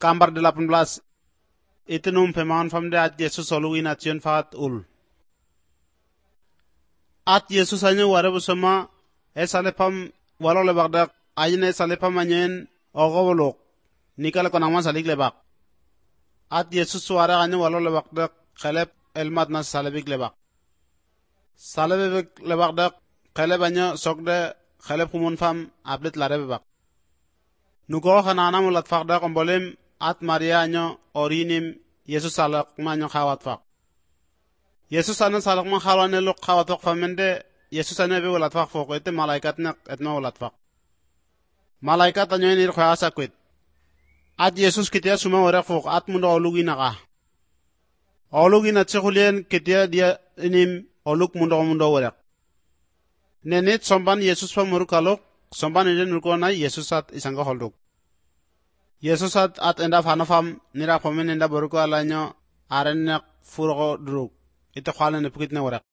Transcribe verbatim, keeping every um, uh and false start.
Gambar delapan belas. Itinum pemahan famde at Yesus oluin at yun faat ul. At Yesus hanya wara bersama esalepam walo lebak ayine esalepam anyen ogolok nikala konama salik lebak. At Yesus wara hanya walo lebak dak khalep elmat nas salebik lebak. Salebik lebak dak khalep hanya sokde khalep kumun fam ablet lare bebak. Nugo kanana mulat fak dak ombolim at Maria hanya orinim Yesus salak manyo khawat fak. Yesus ana salak man khalwane luk khawat fak famende Yesus ana be ulat fak fok ete malaikat nak etma ulat fak. Malaikat anyo nir khasa kwit. At Yesus kitia suma ora fok at mundo olugi naka. Olugi na tsekhulien kitia dia inim oluk mundo mundo ora. Nenet somban Yesus pa murukalok somban inen nurkona Yesus at isanga holduk. Yesus at at enda fanafam nira pamen enda boruko alanyo arenak furo druk. Ito khalen epukit na ora.